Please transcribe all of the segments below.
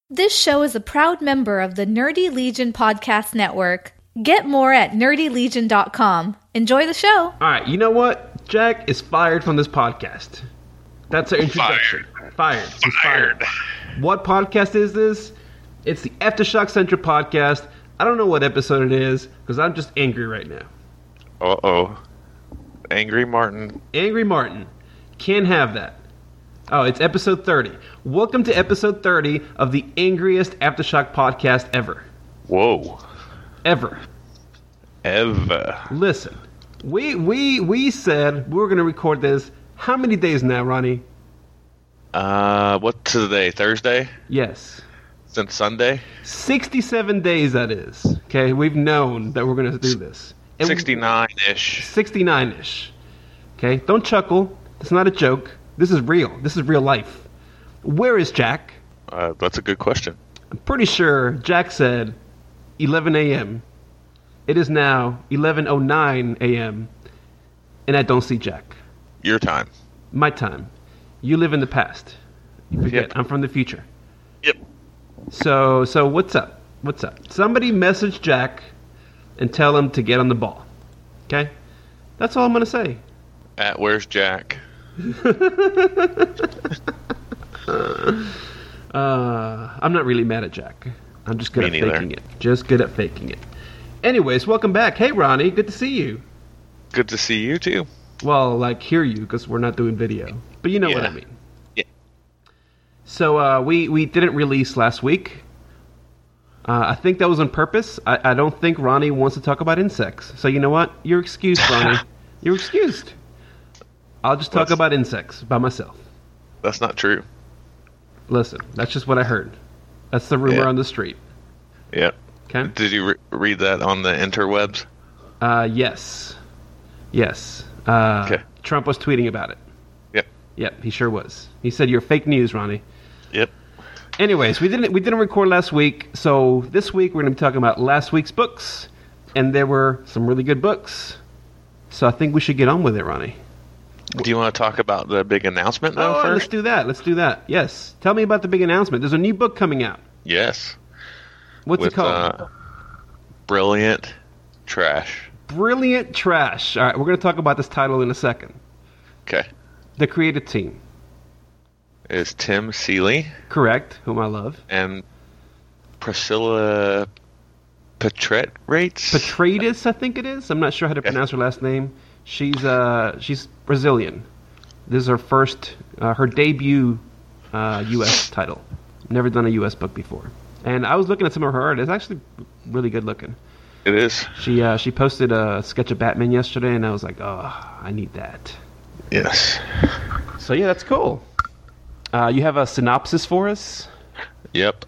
This show is a proud member of the Nerdy Legion Podcast Network. Get more at nerdylegion.com. Enjoy the show. All right, you know what? Jack is fired from this podcast. That's our introduction. Fired. He's fired. What podcast is this? It's the Aftershock Central podcast. I don't know what episode it is because I'm just angry right now. Uh-oh. Angry Martin. Angry Martin. Can't have that. Oh, it's episode 30. Welcome to episode 30 of the angriest Aftershock podcast ever. Whoa. Ever. Listen, we said we were going to record this. How many days now, Ronnie? What's today? Thursday? Yes. Since Sunday? 67 days, that is. Okay, we've known that we're going to do this. 69-ish. 69-ish. Okay, don't chuckle. It's not a joke. This is real. This is real life. Where is Jack? That's a good question. I'm pretty sure Jack said 11 a.m. It is now 11:09 a.m. and I don't see Jack. Your time. My time. You live in the past. You forget. Yep. I'm from the future. Yep. So what's up? What's up? Somebody message Jack and tell him to get on the ball. Okay? That's all I'm going to say. Where's Jack? I'm not really mad at Jack. I'm just good Me at neither. faking it. Just good at faking it. Anyways, welcome back. Hey, Ronnie. Good to see you. Good to see you, too. Well, hear you, because we're not doing video. But you know what I mean. Yeah. So, we didn't release last week. I think that was on purpose. I don't think Ronnie wants to talk about insects. So, you know what? You're excused, Ronnie. You're excused. I'll just talk about insects by myself. That's not true. Listen, that's just what I heard. That's the rumor on the street. Yep. Okay? Did you read that on the interwebs? Yes. Yes. Okay. Trump was tweeting about it. Yep. Yep, he sure was. He said you're fake news, Ronnie. Yep. Anyways, we didn't record last week, so this week we're going to be talking about last week's books, and there were some really good books. So I think we should get on with it, Ronnie. Do you want to talk about the big announcement, though, first? Let's do that. Let's do that. Yes. Tell me about the big announcement. There's a new book coming out. Yes. What's it called? Brilliant Trash. Brilliant Trash. All right, we're going to talk about this title in a second. Okay. The creative team. Is Tim Seeley. Correct, whom I love. And Priscilla Petraeus, I think it is. I'm not sure how to pronounce her last name. She's Brazilian. This is her first, her debut U.S. title. Never done a U.S. book before. And I was looking at some of her art. It's actually really good looking. It is. She posted a sketch of Batman yesterday, and I was like, oh, I need that. Yes. So yeah, that's cool. You have a synopsis for us? Yep.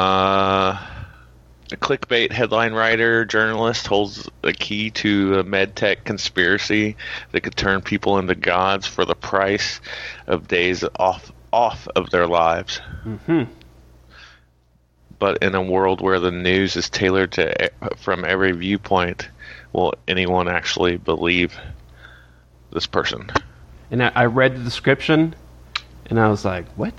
A clickbait headline writer, journalist holds a key to a medtech conspiracy that could turn people into gods for the price of days off of their lives. Mm-hmm. But in a world where the news is tailored from every viewpoint, will anyone actually believe this person? And I read the description, and I was like, what?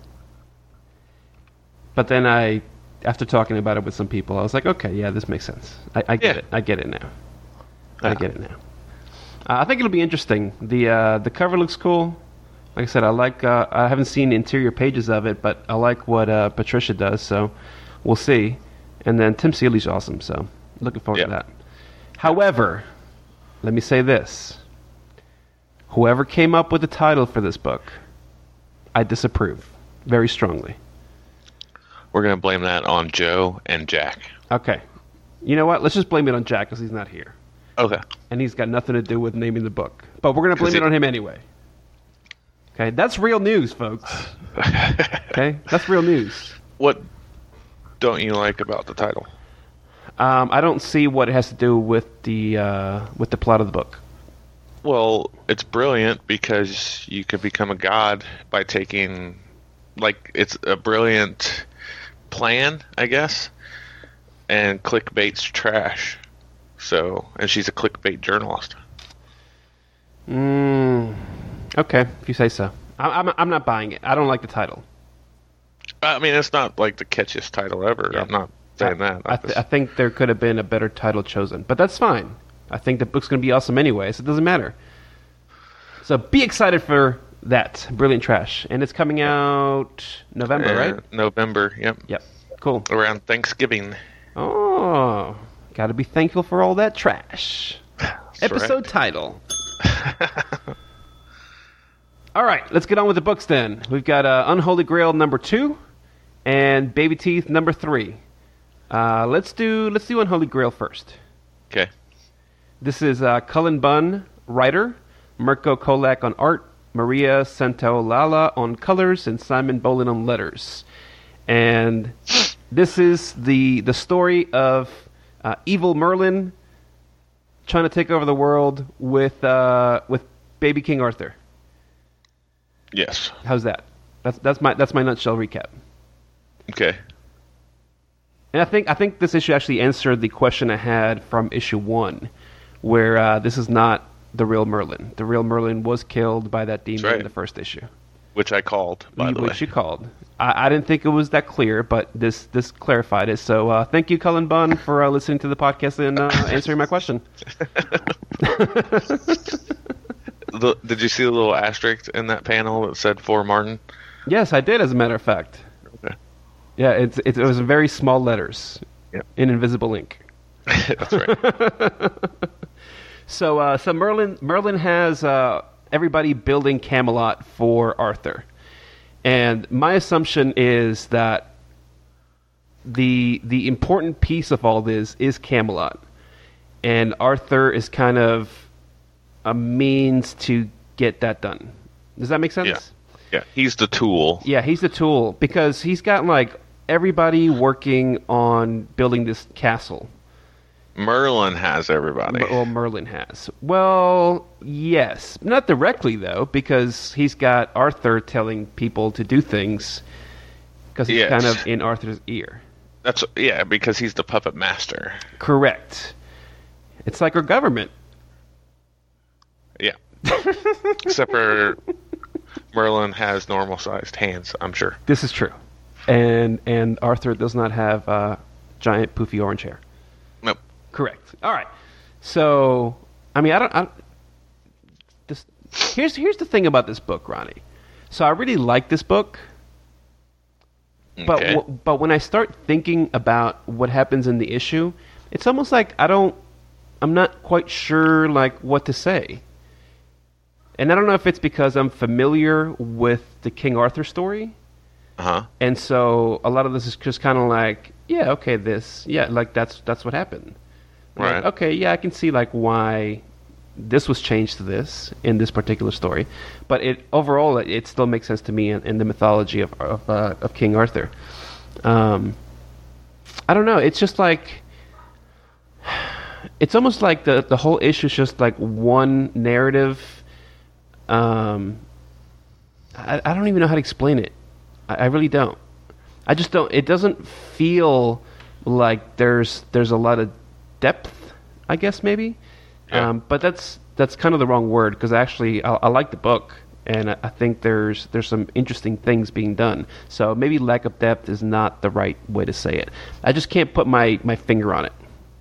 But then after talking about it with some people, I was like, okay, yeah, this makes sense. I get it. I get it now. I get it now. I think it'll be interesting. The cover looks cool. Like I said, I haven't seen interior pages of it, but I like what Patricia does, so we'll see. And then Tim Seeley's awesome, so looking forward to that. However, let me say this. Whoever came up with the title for this book, I disapprove very strongly. We're going to blame that on Joe and Jack. Okay. You know what? Let's just blame it on Jack because he's not here. Okay. And he's got nothing to do with naming the book. But we're going to blame it on him anyway. Okay? That's real news, folks. Okay? That's real news. What don't you like about the title? I don't see what it has to do with the plot of the book. Well, it's brilliant because you could become a god by taking... it's a brilliant plan, I guess. And clickbait's trash. So, and she's a clickbait journalist. Okay, if you say so. I'm not buying it. I don't like the title. I mean, it's not like the catchiest title ever. Yeah. I'm not saying that. I think there could have been a better title chosen, but that's fine. I think the book's going to be awesome anyway, so it doesn't matter. So be excited for that, Brilliant Trash. And it's coming out November, right? November, yep. Yep, cool. Around Thanksgiving. Oh, got to be thankful for all that trash. That's Episode title. All right, let's get on with the books then. We've got Unholy Grail number 2 and Baby Teeth number 3. Let's do Unholy Grail first. Okay. This is Cullen Bunn, writer, Mirko Kolak on art, Maria Santaolalla on colors, and Simon Bolin on letters. And this is the story of evil Merlin trying to take over the world with baby King Arthur. Yes. How's that? That's my nutshell recap. Okay. And I think this issue actually answered the question I had from issue 1, where this is not the real Merlin. The real Merlin was killed by that demon in the first issue. Which I called, by the way. Which you called. I didn't think it was that clear, but this clarified it. So thank you, Cullen Bunn, for listening to the podcast and answering my question. Did you see the little asterisk in that panel that said for Martin? Yes, I did, as a matter of fact. Okay. Yeah, it was in very small letters in invisible ink. That's right. So Merlin has everybody building Camelot for Arthur. And my assumption is that the important piece of all this is Camelot. And Arthur is kind of a means to get that done. Does that make sense? Yeah, he's the tool. Yeah, he's the tool because he's got like everybody working on building this castle. Merlin has everybody. Well, Merlin has. Well, yes. Not directly, though, because he's got Arthur telling people to do things because he's kind of in Arthur's ear. Because he's the puppet master. Correct. It's like our government. Yeah. Except for Merlin has normal-sized hands, I'm sure. This is true. And Arthur does not have giant, poofy orange hair. Nope. Correct. All right. So, I mean, here's the thing about this book, Ronnie. So I really like this book, okay. but when I start thinking about what happens in the issue, it's almost like I'm not quite sure like what to say. And I don't know if it's because I'm familiar with the King Arthur story. Uh-huh. And so a lot of this is just kind of like, yeah, okay, like that's what happened. Right. Like, okay, yeah, I can see like why this was changed to this in this particular story, but overall it still makes sense to me in the mythology of King Arthur. I don't know. It's just like it's almost like the whole issue is just like one narrative. I don't even know how to explain it. I really don't. I just don't. It doesn't feel like there's a lot of depth, I guess maybe. Yeah. But that's kind of the wrong word because actually I like the book and I think there's some interesting things being done. So maybe lack of depth is not the right way to say it. I just can't put my finger on it.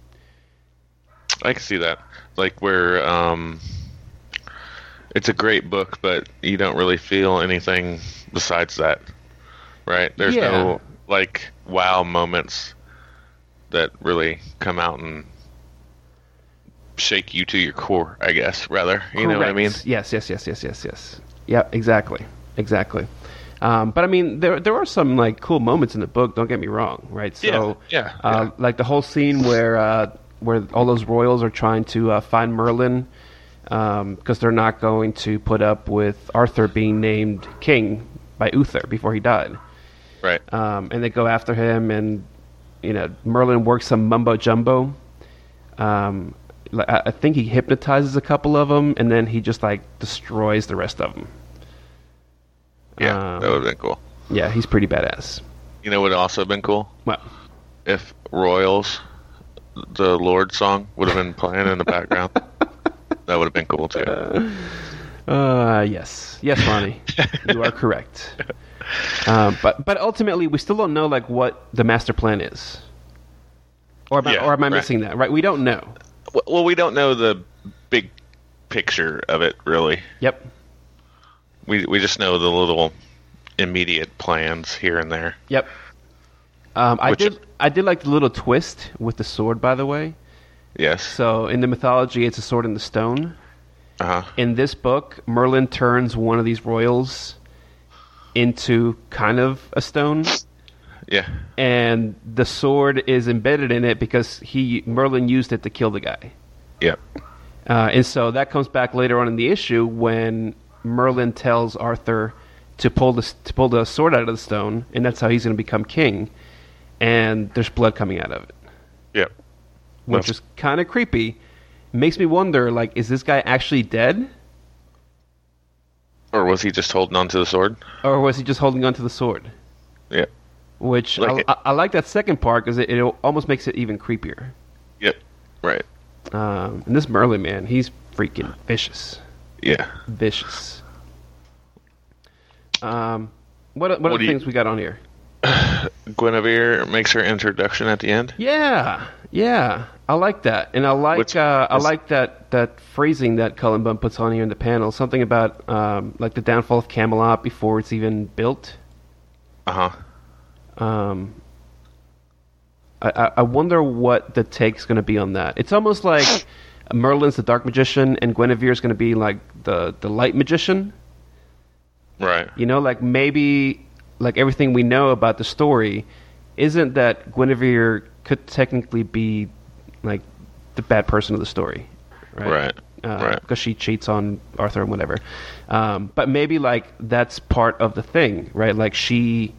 I can see that. Like where it's a great book, but you don't really feel anything besides that. Right? There's no like wow moments that really come out and shake you to your core, I guess, rather. You know what I mean? Yes. Yeah, exactly. But I mean, there are some like cool moments in the book. Don't get me wrong, right? So, yeah. Like the whole scene where all those royals are trying to find Merlin because they're not going to put up with Arthur being named king by Uther before he died. Right. And they go after him, and Merlin works some mumbo jumbo. I think he hypnotizes a couple of them, and then he just like destroys the rest of them. Yeah, that would have been cool. Yeah, he's pretty badass. You know what would also have been cool? What? If Royals, the Lord song, would have been playing in the background. That would have been cool too. Yes, Ronnie, you are correct. But ultimately, we still don't know like what the master plan is, or am I missing that? Right, we don't know. Well, we don't know the big picture of it, really. Yep. We just know the little immediate plans here and there. Yep. I did like the little twist with the sword, by the way. Yes. So in the mythology, it's a sword in the stone. Uh-huh. In this book, Merlin turns one of these royals into kind of a stone. Yeah. And the sword is embedded in it because Merlin used it to kill the guy. Yep. And so that comes back later on in the issue when Merlin tells Arthur to pull the sword out of the stone, and that's how he's going to become king. And there's blood coming out of it. Yep. Which is kind of creepy. Makes me wonder, like, is this guy actually dead? Or was he just holding on to the sword? Or was he just holding on to the sword? Yeah. Which, I like that second part because it almost makes it even creepier. Yep. Right. And this Merlin, man, he's freaking vicious. Yeah. Vicious. What other things we got on here? Guinevere makes her introduction at the end. Yeah. I like that, and I like that phrasing that Cullen Bunn puts on here in the panel. Something about like the downfall of Camelot before it's even built. Uh huh. I wonder what the take's going to be on that. It's almost like Merlin's the dark magician, and Guinevere's going to be like the light magician. Right. You know, like maybe like everything we know about the story isn't that Guinevere could technically be like the bad person of the story, right? Right. Because she cheats on Arthur and whatever. But maybe like that's part of the thing, right? Like she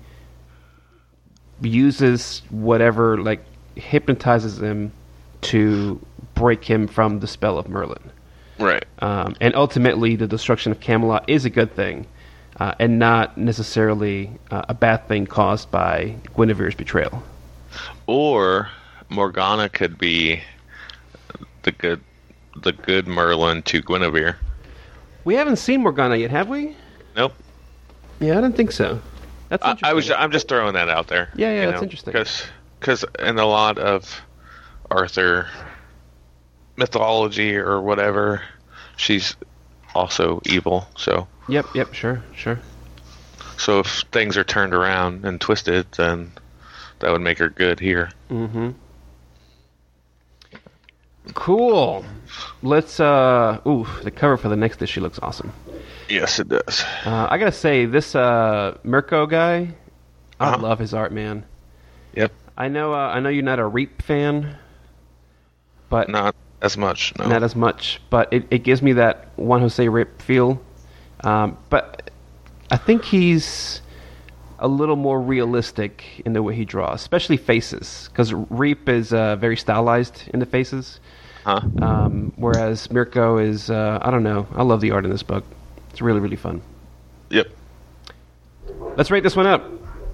uses whatever, like hypnotizes him to break him from the spell of Merlin. Right. And ultimately, the destruction of Camelot is a good thing, and not necessarily a bad thing caused by Guinevere's betrayal. Or Morgana could be the good Merlin to Guinevere. We haven't seen Morgana yet, have we? Nope. Yeah, I don't think so. That's interesting. I'm just throwing that out there. Yeah, that's interesting. Because in a lot of Arthur mythology or whatever, she's also evil. So. Yep, sure. So if things are turned around and twisted, then that would make her good here. Mm-hmm. Cool. Let's, the cover for the next issue looks awesome. Yes, it does. I gotta say, this Mirko guy, I love his art, man. Yep. I know you're not a Reap fan, but not as much. No. Not as much, but it gives me that Juan Jose Reap feel. But I think he's a little more realistic in the way he draws, especially faces, because Reap is very stylized in the faces. Whereas Mirko is, I don't know. I love the art in this book. It's really, really fun. Yep. Let's rate this one up.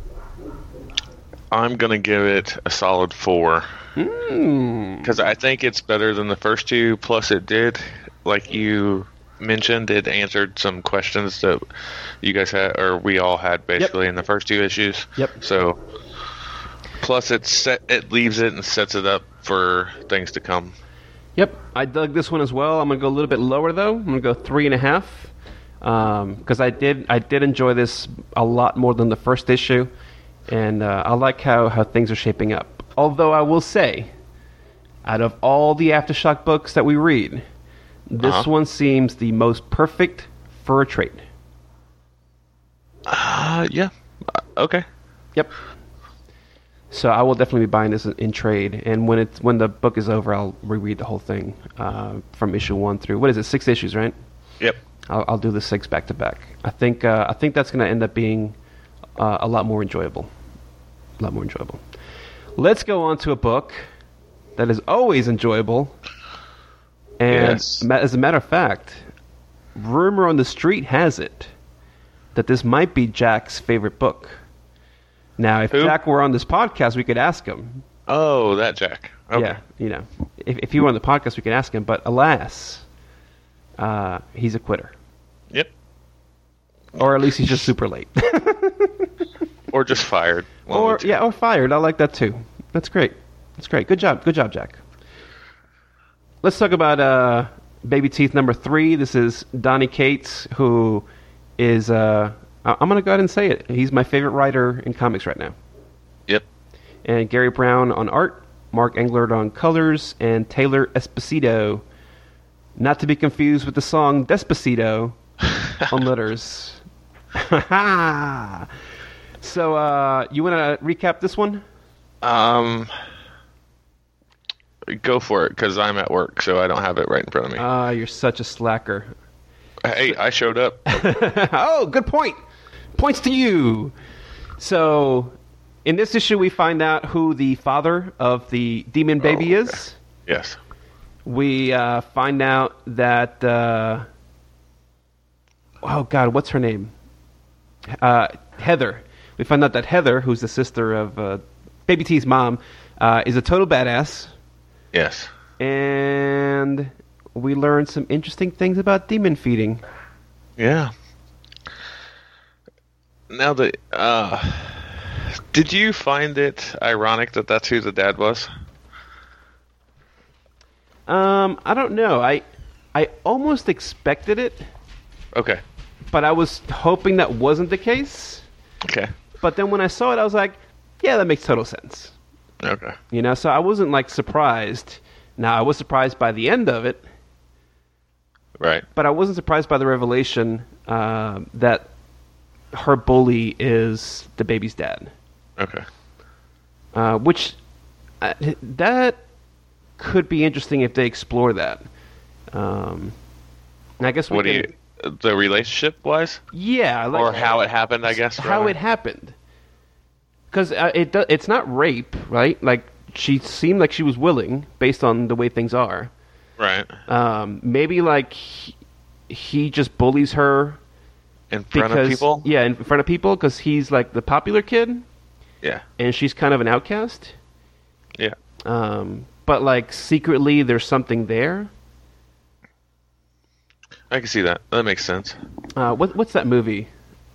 I'm going to give it a solid 4. Because I think it's better than the first two. Plus, it did, like you mentioned, it answered some questions that you guys had, or we all had, basically, in the first 2 issues. Yep. So, plus it leaves it and sets it up for things to come. Yep, I dug this one as well. I'm gonna go a little bit lower though. I'm gonna go 3.5 because I did enjoy this a lot more than the first issue, and I like how things are shaping up. Although I will say, out of all the Aftershock books that we read, this one seems the most perfect for a trade. Yeah. Okay. Yep. So I will definitely be buying this in trade, and when the book is over, I'll reread the whole thing from issue 1 through, what is it, 6 issues, right? Yep. I'll do the 6 back to back. I think that's going to end up being a lot more enjoyable. Let's go on to a book that is always enjoyable, and as a matter of fact, rumor on the street has it that this might be Jack's favorite book. Now, if Jack were on this podcast, we could ask him. Oh, that Jack. Okay. Yeah, if he were on the podcast, we could ask him. But alas, he's a quitter. Or at least he's just super late. Or just fired. Or fired. I like that too. That's great. That's great. Good job, Jack. Let's talk about Baby Teeth number 3. This is Donny Cates, who is I'm gonna go ahead and say it. He's my favorite writer in comics right now. Yep. And Gary Brown on art, Mark Englert on colors, and Taylor Esposito, not to be confused with the song Despacito, on letters. So, you want to recap this one? Go for it, because I'm at work, so I don't have it right in front of me. You're such a slacker. Hey, I showed up. Oh, good point. Points to you. So, in this issue, we find out who the father of the demon baby is. Yes. We find out that... oh, God, what's her name? Heather. We find out that Heather, who's the sister of Baby T's mom, is a total badass. Yes. And we learn some interesting things about demon feeding. Yeah. Now, did you find it ironic that that's who the dad was? I don't know. I almost expected it. Okay. But I was hoping that wasn't the case. Okay. But then when I saw it, I was like, yeah, that makes total sense. Okay. You know, so I wasn't, like, surprised. Now, I was surprised by the end of it. Right. But I wasn't surprised by the revelation that her bully is the baby's dad. Okay. Which, that could be interesting if they explore that. And I guess the relationship wise? Yeah. Or how it happened, I guess. How it happened. Because it's not rape, right? Like, she seemed like she was willing, based on the way things are. Right. Maybe, like, he just bullies her. In front of people? Yeah, in front of people, because he's, like, the popular kid. Yeah. And she's kind of an outcast. Yeah. But, like, secretly there's something there. I can see that. That makes sense. What's that movie?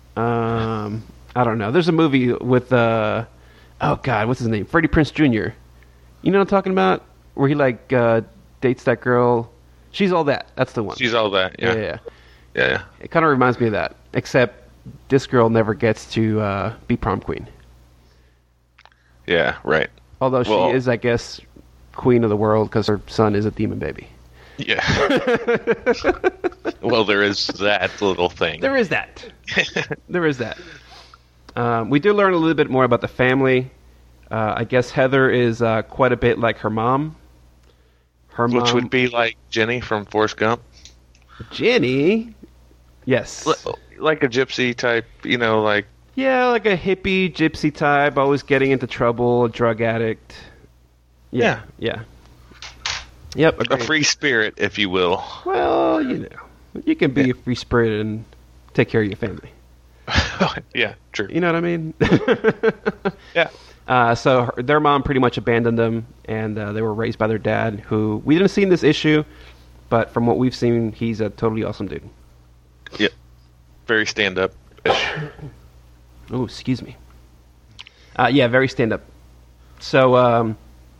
I don't know. There's a movie with, oh, God, what's his name? Freddie Prinze Jr. You know what I'm talking about? Where he, like, dates that girl. She's All That. That's the one. She's All That, yeah. Yeah. It kind of reminds me of that. Except this girl never gets to be prom queen. Yeah, right. Although she is, I guess, queen of the world because her son is a demon baby. Yeah. Well, there is that little thing. There is that. We do learn a little bit more about the family. I guess Heather is quite a bit like her mom. Which would be like Jenny from Forrest Gump. Jenny? Yes. Like a gypsy type, you know, like... Yeah, like a hippie gypsy type, always getting into trouble, a drug addict. Yeah. Yep. Agreed. A free spirit, if you will. Well, you know, you can be a free spirit and take care of your family. Yeah, true. You know what I mean? Yeah. So their mom pretty much abandoned them, and they were raised by their dad, who we didn't see in this issue, but from what we've seen, he's a totally awesome dude. Yep. Very stand-up-ish. Oh, excuse me. Yeah, very stand-up. So,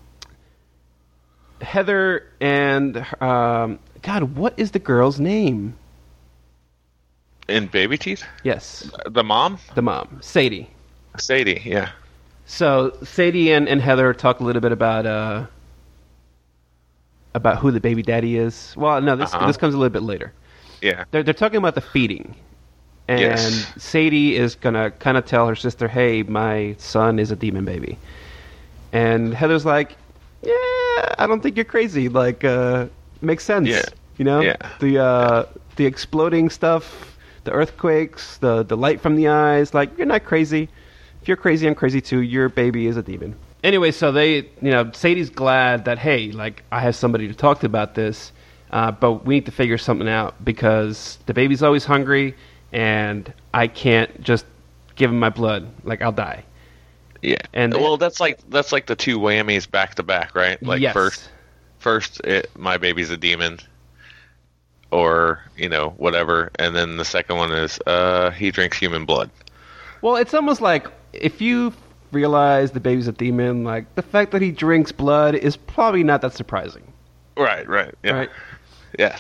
Heather and... God, what is the girl's name? In Baby Teeth? Yes. The mom? The mom. Sadie. Sadie, yeah. So, Sadie and Heather talk a little bit about who the baby daddy is. Well, no, this comes a little bit later. Yeah. They're talking about the feeding. And Sadie is going to kind of tell her sister, hey, my son is a demon baby. And Heather's like, yeah, I don't think you're crazy. Like, makes sense. Yeah. You know? Yeah. The exploding stuff, the earthquakes, the light from the eyes. Like, you're not crazy. If you're crazy, I'm crazy too. Your baby is a demon. Anyway, so Sadie's glad that, hey, like, I have somebody to talk to about this. But we need to figure something out because the baby's always hungry. And I can't just give him my blood. Like, I'll die. Yeah. And that's like the two whammies back to back, right? Like, yes. first my baby's a demon. or whatever, and then the second one is he drinks human blood. Well, it's almost like if you realize the baby's a demon, like the fact that he drinks blood is probably not that surprising. Right, yeah. Right? Yeah.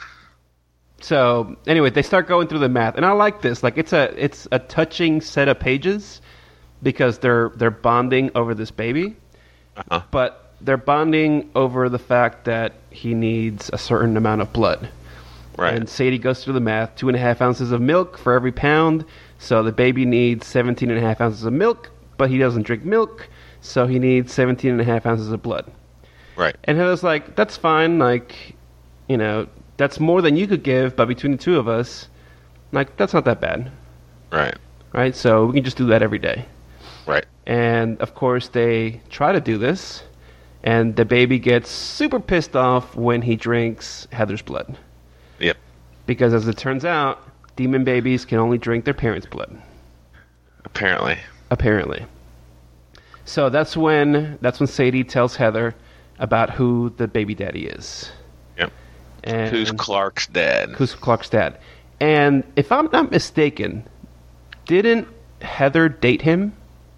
So anyway, they start going through the math, and I like this. Like it's a touching set of pages because they're bonding over this baby, but they're bonding over the fact that he needs a certain amount of blood. Right. And Sadie goes through the math: 2.5 ounces of milk for every pound. So the baby needs 17.5 ounces of milk, but he doesn't drink milk, so he needs 17.5 ounces of blood. Right. And Heather's like, that's fine, like, that's more than you could give, but between the two of us, like, that's not that bad. Right. Right? So we can just do that every day. Right. And, of course, they try to do this, and the baby gets super pissed off when he drinks Heather's blood. Yep. Because, as it turns out, demon babies can only drink their parents' blood. Apparently. So that's when Sadie tells Heather about who the baby daddy is. Yep. And who's Clark's dad. And if I'm not mistaken, didn't Heather date him?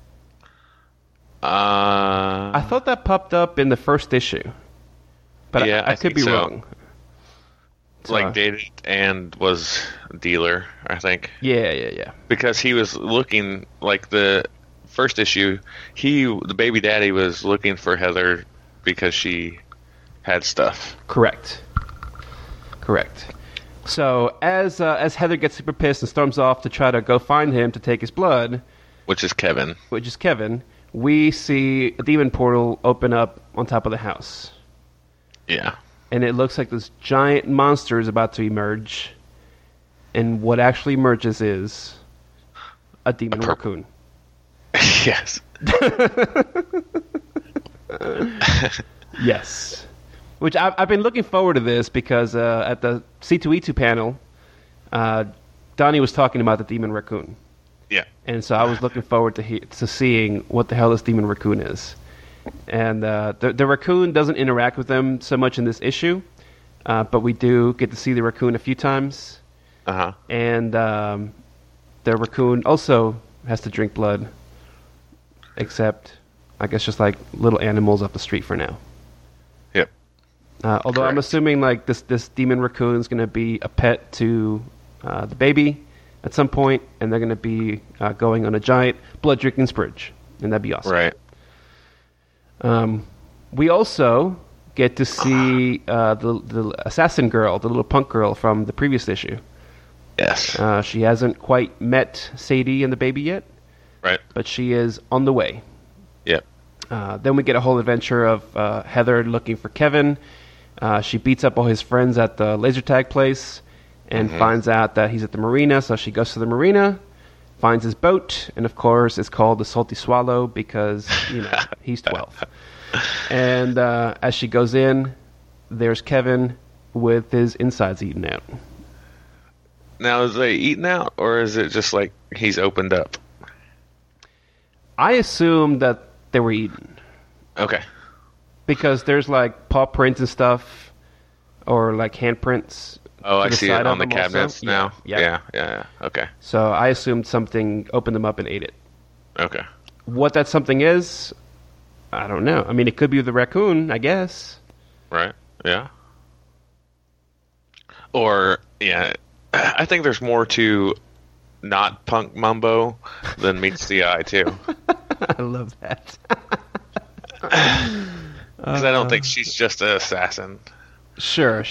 I thought that popped up in the first issue. But yeah, I could be wrong. So, like dated and was a dealer, I think. Yeah. Because he was looking, like the first issue, the baby daddy was looking for Heather because she had stuff. Correct. So as Heather gets super pissed and storms off to try to go find him to take his blood, which is Kevin, we see a demon portal open up on top of the house. Yeah. And it looks like this giant monster is about to emerge. And what actually emerges is a demon raccoon. Yes. Yes. Which I've been looking forward to this because at the C2E2 panel, Donnie was talking about the demon raccoon. Yeah. And so I was looking forward to seeing what the hell this demon raccoon is. And the raccoon doesn't interact with them so much in this issue, but we do get to see the raccoon a few times. Uh-huh. And the raccoon also has to drink blood, except I guess just like little animals off the street for now. Yep. Although I'm assuming like this demon raccoon is going to be a pet to the baby at some point, and they're going to be going on a giant blood drinking spree, and that'd be awesome. Right. We also get to see the assassin girl, the little punk girl from the previous issue. Yes. She hasn't quite met Sadie and the baby yet. Right. But she is on the way. Yep. Then we get a whole adventure of Heather looking for Kevin. She beats up all his friends at the laser tag place and finds out that he's at the marina, so she goes to the marina, finds his boat, and of course it's called the Salty Swallow because, he's 12. And as she goes in, there's Kevin with his insides eaten out. Now, is they eaten out, or is it just like he's opened up? I assume that they were eaten. Okay. Because there's like paw prints and stuff, or like handprints. Oh, I see it on the cabinets also. now. Yeah. Okay. So I assumed something opened them up and ate it. Okay. What that something is, I don't know. I mean, it could be the raccoon, I guess. Right. Yeah. Or, yeah, I think there's more to not punk mumbo than meets the eye, too. I love that. Because I don't think she's just an assassin. Sure.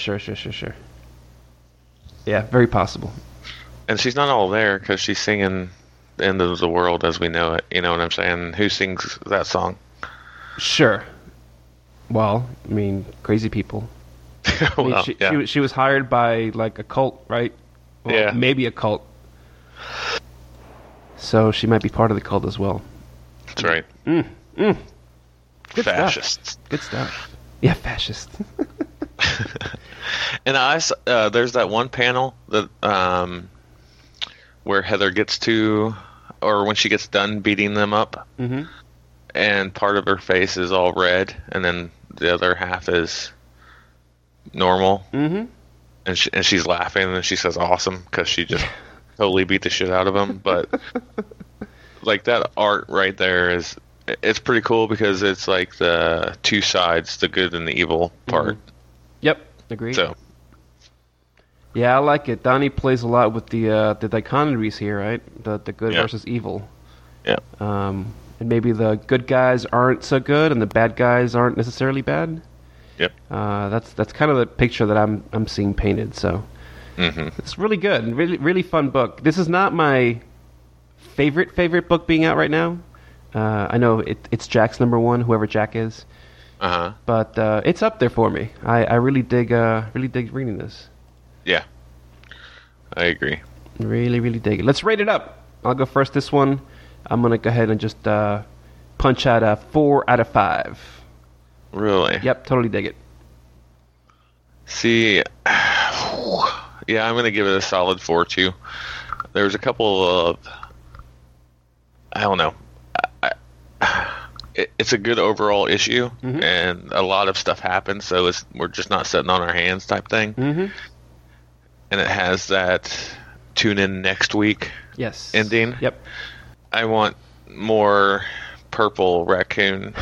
Yeah, very possible. And she's not all there because she's singing The End of the World as We Know It. You know what I'm saying? Who sings that song? Sure. Well, I mean, crazy people. Well, she was hired by, like, a cult, right? Well, yeah. Maybe a cult. So she might be part of the cult as well. That's right. Good Fascists. Stuff. Good stuff. Yeah, fascist. And there's that one panel that where Heather gets to, or when she gets done beating them up, and part of her face is all red, and then the other half is normal. and she's laughing, and she says awesome because she just totally beat the shit out of him. But like that art right there it's pretty cool because it's like the two sides, the good and the evil part. Yep, agreed. So yeah, I like it. Donnie plays a lot with the dichotomies here, right? The good versus evil. Yeah. And maybe the good guys aren't so good, and the bad guys aren't necessarily bad. Yep. That's kind of the picture that I'm seeing painted. So it's really good, really really fun book. This is not my favorite book being out right now. I know it's Jack's number one, whoever Jack is. But it's up there for me. I really dig reading this. Yeah, I agree. Really really dig it. Let's rate it up. I'll go first. This one, I'm gonna go ahead and just punch out a 4 out of 5. Really? Yep, totally dig it. See, yeah, I'm gonna give it a solid 4 too. There's a couple of, I don't know. It's a good overall issue, and a lot of stuff happens, so we're just not sitting on our hands type thing. And it has that tune in next week ending. Yep. I want more purple raccoon.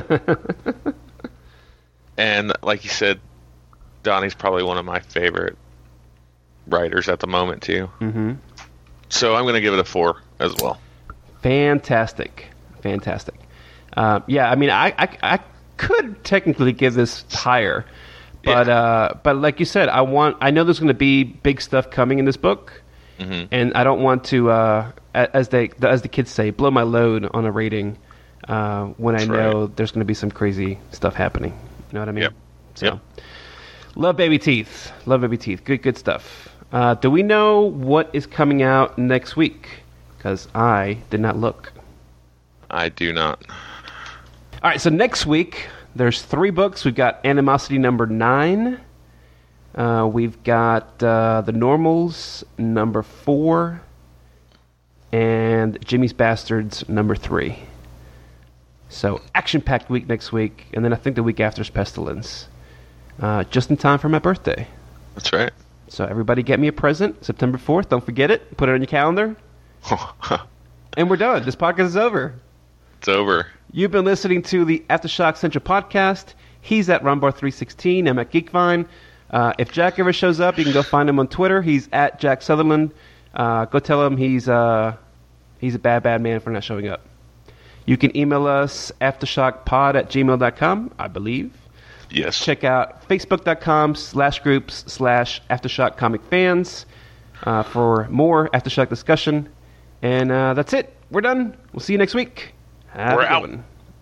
And like you said, Donnie's probably one of my favorite writers at the moment too. So I'm going to give it a 4 as well. Fantastic. Yeah, I mean, I could technically give this higher, but like you said, I know there's going to be big stuff coming in this book, and I don't want to, as the kids say, blow my load on a rating when I know there's going to be some crazy stuff happening. You know what I mean? Yep. So, love Baby Teeth. Good stuff. Do we know what is coming out next week? Because I did not look. I do not. All right, so next week, there's 3 books. We've got Animosity number 9. We've got The Normals number 4. And Jimmy's Bastards number 3. So, action-packed week next week. And then I think the week after is Pestilence. Just in time for my birthday. That's right. So everybody get me a present, September 4th. Don't forget it. Put it on your calendar. And we're done. This podcast is over. It's over. You've been listening to the Aftershock Central podcast. He's at Rumbar316. I'm at Geekvine. If Jack ever shows up, you can go find him on Twitter. He's at Jack Sutherland. Go tell him he's a bad man for not showing up. You can email us aftershockpod@gmail.com, I believe. Yes. Check out facebook.com/groups/AftershockComicFans for more Aftershock discussion. And that's it. We're done. We'll see you next week. Have a good one.